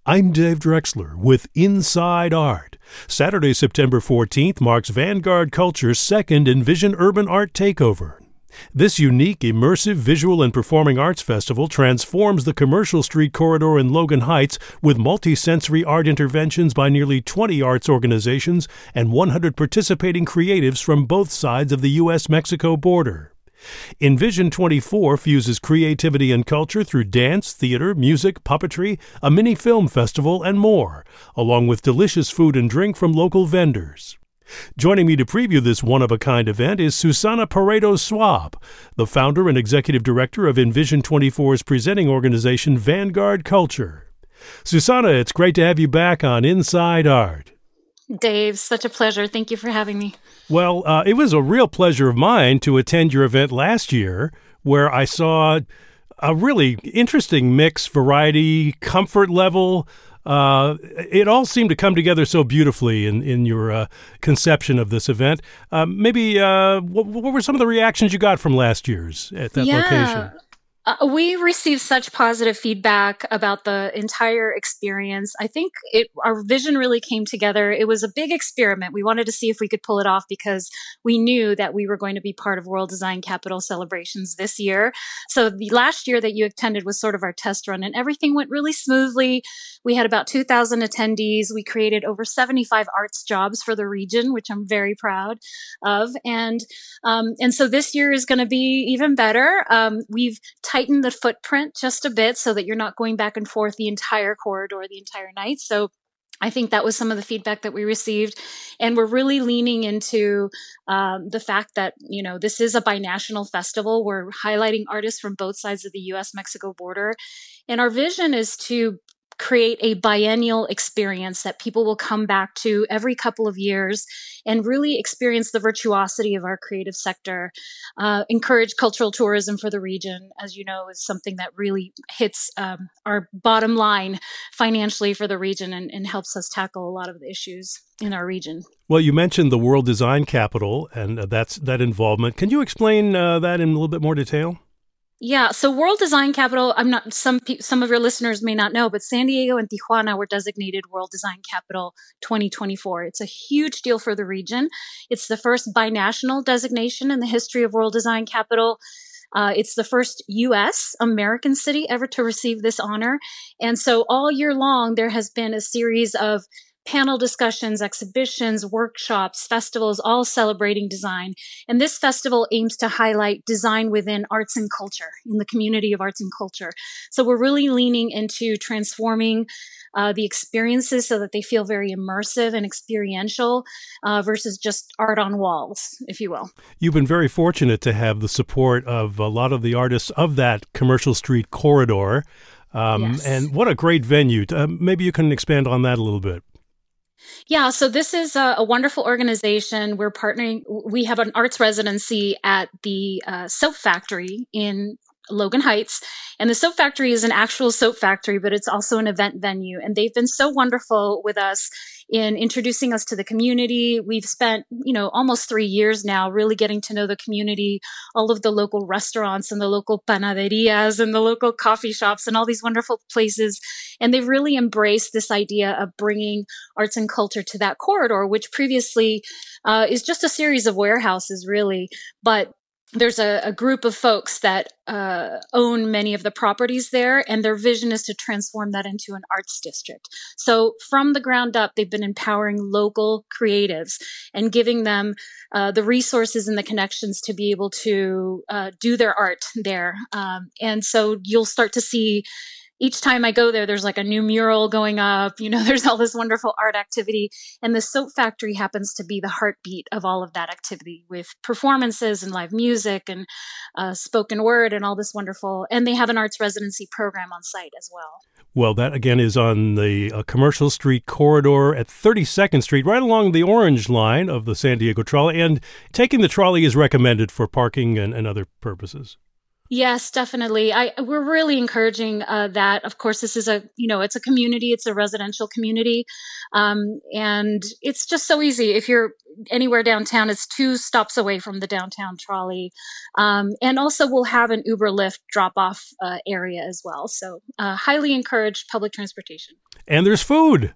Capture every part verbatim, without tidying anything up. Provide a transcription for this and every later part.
I'm Dave Drexler with Inside Art. Saturday, September fourteenth marks Vanguard Culture's second Envision Urban Art Takeover. This unique, immersive visual and performing arts festival transforms the Commercial Street corridor in Logan Heights with multi-sensory art interventions by nearly twenty arts organizations and one hundred participating creatives from both sides of the U S Mexico border. Envision twenty-four fuses creativity and culture through dance, theater, music, puppetry, a mini film festival, and more, along with delicious food and drink from local vendors. Joining me to preview this one-of-a-kind event is Susana Paredes-Swab, the founder and executive director of Envision twenty-four's presenting organization Vanguard Culture. Susana, it's great to have you back on Inside Art. Dave, such a pleasure. Thank you for having me. Well, uh, it was a real pleasure of mine to attend your event last year, where I saw a really interesting mix, variety, comfort level. Uh, it all seemed to come together so beautifully in, in your uh, conception of this event. Uh, maybe uh, what, what were some of the reactions you got from last year's at that yeah. location? Uh, we received such positive feedback about the entire experience. I think it, our vision really came together. It was a big experiment. We wanted to see if we could pull it off because we knew that we were going to be part of World Design Capital celebrations this year. So the last year that you attended was sort of our test run, and everything went really smoothly. We had about two thousand attendees. We created over seventy-five arts jobs for the region, which I'm very proud of. And um, and so this year is going to be even better. Um, we've tighten the footprint just a bit so that you're not going back and forth the entire corridor the entire night. So I think that was some of the feedback that we received. And we're really leaning into um, the fact that, you know, this is a binational festival. We're highlighting artists from both sides of the U S Mexico border. And our vision is to create a biennial experience that people will come back to every couple of years and really experience the virtuosity of our creative sector, uh, encourage cultural tourism for the region, as you know, is something that really hits um, our bottom line financially for the region and, and helps us tackle a lot of the issues in our region. Well, you mentioned the World Design Capital and uh, that's that involvement. Can you explain uh, that in a little bit more detail? Yeah, so World Design Capital, I'm not some pe- some of your listeners may not know, but San Diego and Tijuana were designated World Design Capital twenty twenty-four. It's a huge deal for the region. It's the first binational designation in the history of World Design Capital. Uh, it's the first U S American city ever to receive this honor. And so all year long, there has been a series of panel discussions, exhibitions, workshops, festivals, all celebrating design. And this festival aims to highlight design within arts and culture, in the community of arts and culture. So we're really leaning into transforming uh, the experiences so that they feel very immersive and experiential uh, versus just art on walls, if you will. You've been very fortunate to have the support of a lot of the artists of that Commercial Street corridor. Um, yes. And what a great venue. Uh, maybe you can expand on that a little bit. Yeah, so this is a, a wonderful organization. We're partnering. We have an arts residency at the uh, Soap Factory in Logan Heights. And the Soap Factory is an actual soap factory, but it's also an event venue. And they've been so wonderful with us in introducing us to the community. We've spent, you know, almost three years now really getting to know the community, all of the local restaurants and the local panaderias and the local coffee shops and all these wonderful places. And they've really embraced this idea of bringing arts and culture to that corridor, which previously uh, is just a series of warehouses, really. But there's a, a group of folks that uh, own many of the properties there, and their vision is to transform that into an arts district. So from the ground up, they've been empowering local creatives and giving them uh, the resources and the connections to be able to uh, do their art there. Um, and so you'll start to see each time I go there, there's like a new mural going up, you know, there's all this wonderful art activity. And the Soap Factory happens to be the heartbeat of all of that activity with performances and live music and uh, spoken word and all this wonderful. And they have an arts residency program on site as well. Well, that again is on the uh, Commercial Street corridor at thirty-second Street, right along the orange line of the San Diego Trolley. And taking the trolley is recommended for parking and, and other purposes. Yes, definitely. I we're really encouraging uh, that. Of course, this is a you know it's a community. It's a residential community, um, and it's just so easy. If you're anywhere downtown, it's two stops away from the downtown trolley, um, and also we'll have an Uber Lyft drop off uh, area as well. So, uh, highly encourage public transportation. And there's food.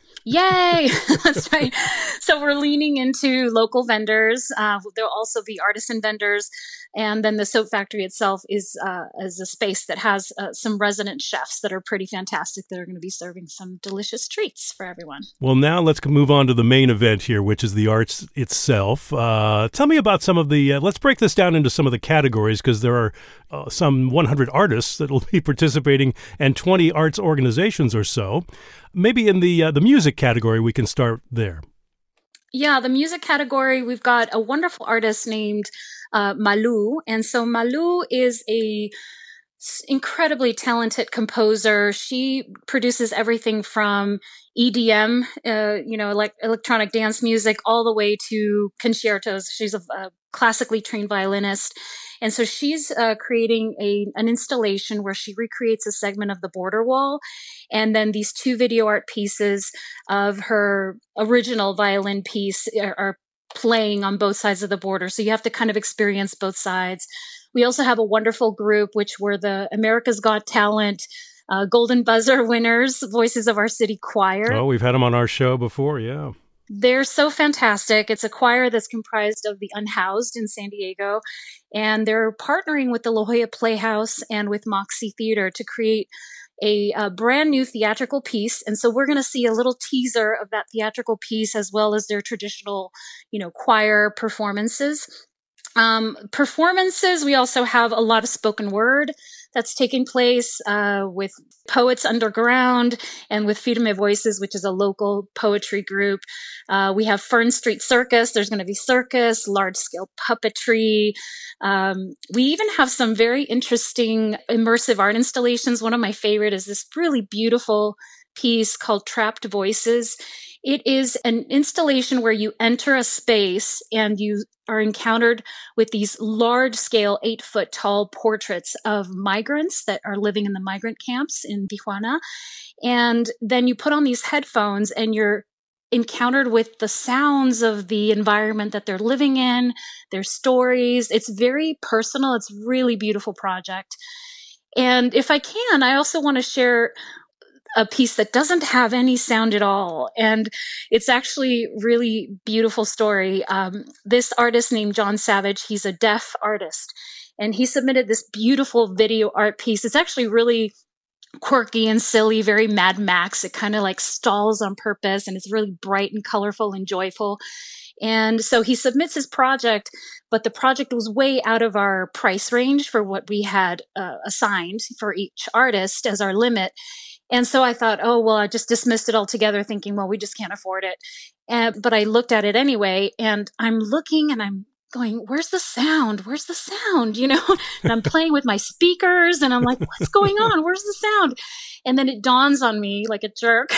Yay! That's right. So we're leaning into local vendors. Uh, there'll also be artisan vendors. And then the soap factory itself is uh, is a space that has uh, some resident chefs that are pretty fantastic that are going to be serving some delicious treats for everyone. Well, now let's move on to the main event here, which is the arts itself. Uh, tell me about some of the, uh, let's break this down into some of the categories, because there are uh, some one hundred artists that will be participating and twenty arts organizations or so. Maybe in the uh, the music category, we can start there. Yeah, the music category, we've got a wonderful artist named uh, Malu. And so Malu is a incredibly talented composer. She produces everything from E D M, uh, you know, like electronic dance music, all the way to concertos. She's a, a classically trained violinist. And so she's uh, creating a an installation where she recreates a segment of the border wall. And then these two video art pieces of her original violin piece are, are playing on both sides of the border. So you have to kind of experience both sides. We also have a wonderful group, which were the America's Got Talent uh, Golden Buzzer winners, Voices of Our City Choir. Oh, we've had them on our show before, yeah. They're so fantastic. It's a choir that's comprised of the Unhoused in San Diego, and they're partnering with the La Jolla Playhouse and with Moxie Theater to create a, a brand new theatrical piece. And so we're going to see a little teaser of that theatrical piece as well as their traditional, you know, choir performances. Um, performances, we also have a lot of spoken word that's taking place uh, with Poets Underground and with Firme Voices, which is a local poetry group. Uh, we have Fern Street Circus. There's going to be circus, large-scale puppetry. Um, we even have some very interesting immersive art installations. One of my favorite is this really beautiful piece called Trapped Voices. It is an installation where you enter a space and you are encountered with these large-scale, eight-foot-tall portraits of migrants that are living in the migrant camps in Tijuana. And then you put on these headphones and you're encountered with the sounds of the environment that they're living in, their stories. It's very personal. It's a really beautiful project. And if I can, I also want to share a piece that doesn't have any sound at all. And it's actually really beautiful story. Um, this artist named John Savage, he's a deaf artist, and he submitted this beautiful video art piece. It's actually really quirky and silly, very Mad Max. It kind of like stalls on purpose, and it's really bright and colorful and joyful. And so he submits his project, but the project was way out of our price range for what we had uh, assigned for each artist as our limit. And so I thought, oh, well, I just dismissed it altogether, thinking, well, we just can't afford it. And, but I looked at it anyway, and I'm looking and I'm going, where's the sound? Where's the sound? You know, and I'm playing with my speakers and I'm like, what's going on? Where's the sound? And then it dawns on me like a jerk,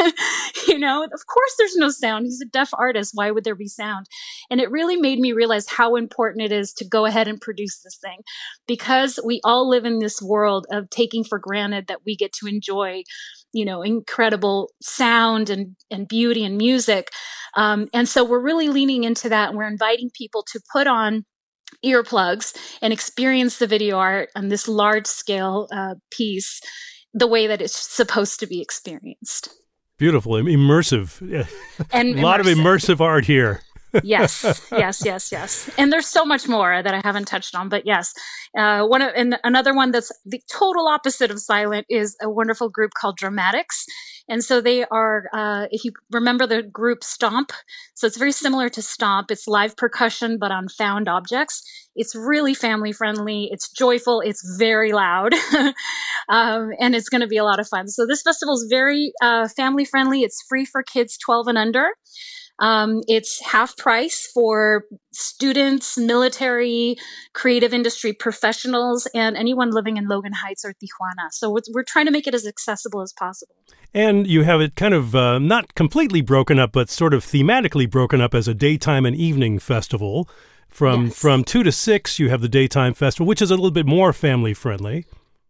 you know, of course there's no sound. He's a deaf artist. Why would there be sound? And it really made me realize how important it is to go ahead and produce this thing, because we all live in this world of taking for granted that we get to enjoy, you know, incredible sound and, and beauty and music. Um, and so we're really leaning into that, and we're inviting people to put on earplugs and experience the video art on this large scale uh, piece the way that it's supposed to be experienced. Beautiful, immersive. And a lot immersive. of immersive art here. Yes, yes, yes, yes. And there's so much more that I haven't touched on, but yes. Uh, one of, and another one that's the total opposite of silent is a wonderful group called Dramatics. And so they are, uh, if you remember the group Stomp, so it's very similar to Stomp. It's live percussion, but on found objects. It's really family friendly. It's joyful. It's very loud. um, and it's going to be a lot of fun. So this festival is very uh, family friendly. It's free for kids twelve and under. Um, it's half price for students, military, creative industry professionals, and anyone living in Logan Heights or Tijuana. So we're, we're trying to make it as accessible as possible. And you have it kind of uh, not completely broken up, but sort of thematically broken up as a daytime and evening festival From Yes. from two to six, you have the daytime festival, which is a little bit more family friendly.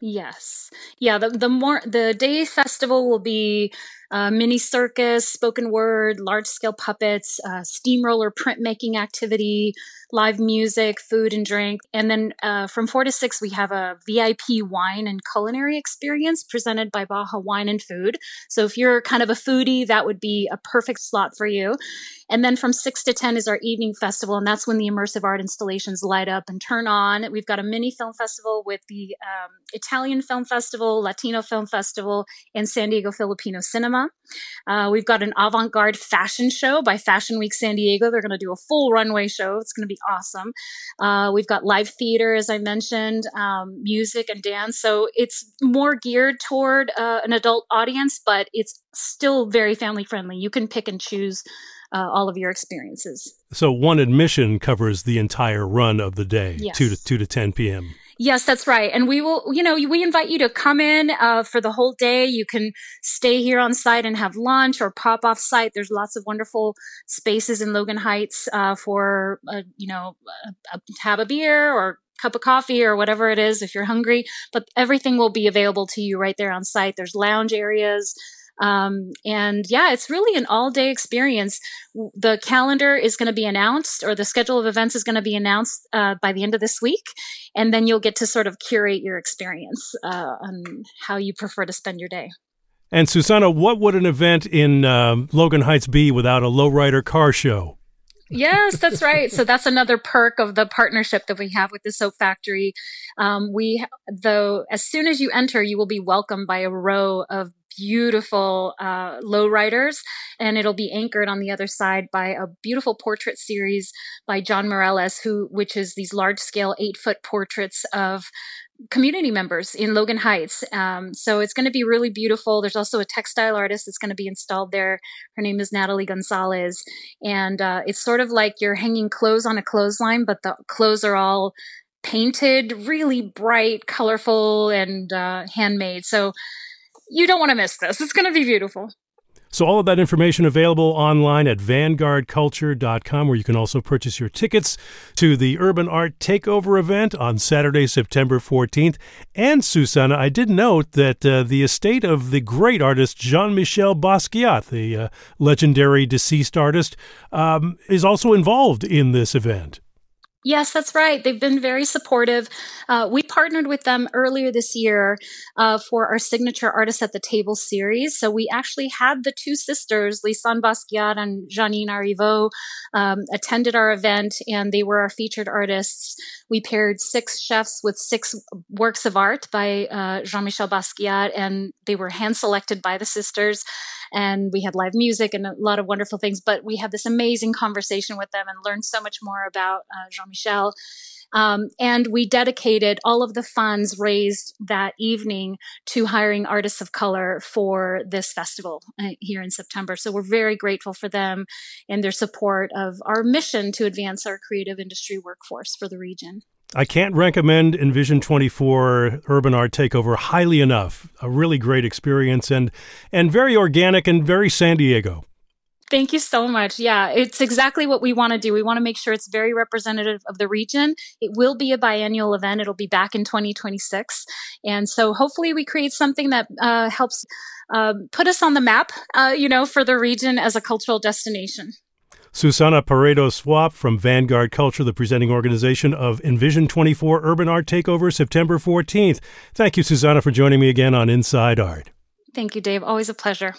Yes. Yeah, the the more the day festival will be uh, mini circus, spoken word, large scale puppets, uh, steamroller printmaking activity, live music, food and drink. And then uh, from four to six, we have a V I P wine and culinary experience presented by Baja Wine and Food. So if you're kind of a foodie, that would be a perfect slot for you. And then from six to ten is our evening festival, and that's when the immersive art installations light up and turn on. We've got a mini film festival with the um, Italian Film Festival, Latino Film Festival, and San Diego Filipino Cinema. Uh, we've got an avant-garde fashion show by Fashion Week San Diego. They're going to do a full runway show. It's going to be awesome. Uh, we've got live theater, as I mentioned, um, music and dance. So it's more geared toward uh, an adult audience, but it's still very family friendly. You can pick and choose Uh, all of your experiences. So one admission covers the entire run of the day, Yes. two to two to ten p.m. Yes, that's right. And we will, you know, we invite you to come in uh, for the whole day. You can stay here on site and have lunch or pop off site. There's lots of wonderful spaces in Logan Heights uh, for, uh, you know, uh, have a beer or cup of coffee or whatever it is if you're hungry. But everything will be available to you right there on site. There's lounge areas. Um, and yeah, it's really an all day experience. The calendar is going to be announced, or the schedule of events is going to be announced uh, by the end of this week. And then you'll get to sort of curate your experience uh, on how you prefer to spend your day. And Susana, what would an event in um, Logan Heights be without a lowrider car show? Yes, that's right. So that's another perk of the partnership that we have with the Soap Factory. Um, we, though, as soon as you enter, you will be welcomed by a row of beautiful uh, lowriders, and it'll be anchored on the other side by a beautiful portrait series by John Morales, who, which is these large-scale eight-foot portraits of community members in Logan Heights. Um, so it's going to be really beautiful. There's also a textile artist that's going to be installed there. Her name is Natalie Gonzalez. And uh, it's sort of like you're hanging clothes on a clothesline, but the clothes are all painted, really bright, colorful, and uh, handmade. So you don't want to miss this. It's going to be beautiful. So all of that information available online at vanguard culture dot com, where you can also purchase your tickets to the Urban Art Takeover event on Saturday, September fourteenth. And Susana, I did note that uh, the estate of the great artist Jean-Michel Basquiat, the uh, legendary deceased artist, um, is also involved in this event. Yes, that's right. They've been very supportive. Uh, we partnered with them earlier this year uh, for our signature Artists at the Table series. So we actually had the two sisters, Lisanne Basquiat and Janine Arriveau, um, attended our event, and they were our featured artists. We paired six chefs with six works of art by uh, Jean-Michel Basquiat, and they were hand-selected by the sisters. And we had live music and a lot of wonderful things, but we had this amazing conversation with them and learned so much more about uh, Jean-Michel. Um, and we dedicated all of the funds raised that evening to hiring artists of color for this festival uh, here in September. So we're very grateful for them and their support of our mission to advance our creative industry workforce for the region. I can't recommend Envision twenty-four Urban Art Takeover highly enough. A really great experience and and very organic and very San Diego. Thank you so much. Yeah, it's exactly what we want to do. We want to make sure it's very representative of the region. It will be a biennial event. It'll be back in twenty twenty-six. And so hopefully we create something that uh, helps uh, put us on the map, uh, you know, for the region as a cultural destination. Susana Paredes-Swap from Vanguard Culture, the presenting organization of Envision twenty-four Urban Art Takeover, September fourteenth. Thank you, Susana, for joining me again on Inside Art. Thank you, Dave. Always a pleasure.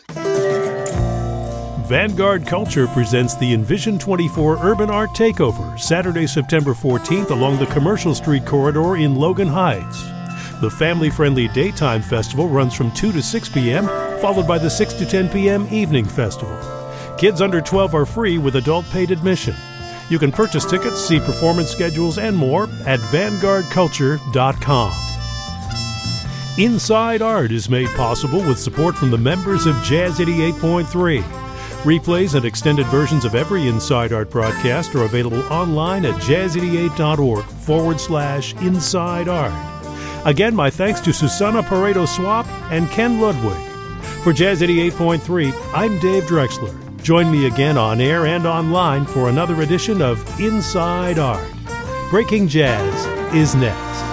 Vanguard Culture presents the Envision twenty-four Urban Art Takeover, Saturday, September fourteenth, along the Commercial Street corridor in Logan Heights. The family-friendly daytime festival runs from two to six p.m., followed by the six to ten p.m. evening festival. Kids under twelve are free with adult paid admission. You can purchase tickets, see performance schedules, and more at vanguard culture dot com. Inside Art is made possible with support from the members of Jazz eighty-eight point three. Replays and extended versions of every Inside Art broadcast are available online at jazz eighty-eight dot org forward slash Inside Art. Again, my thanks to Susana Paredes-Swap and Ken Ludwig. For Jazz eighty-eight point three, I'm Dave Drexler. Join me again on air and online for another edition of Inside Art. Breaking Jazz is next.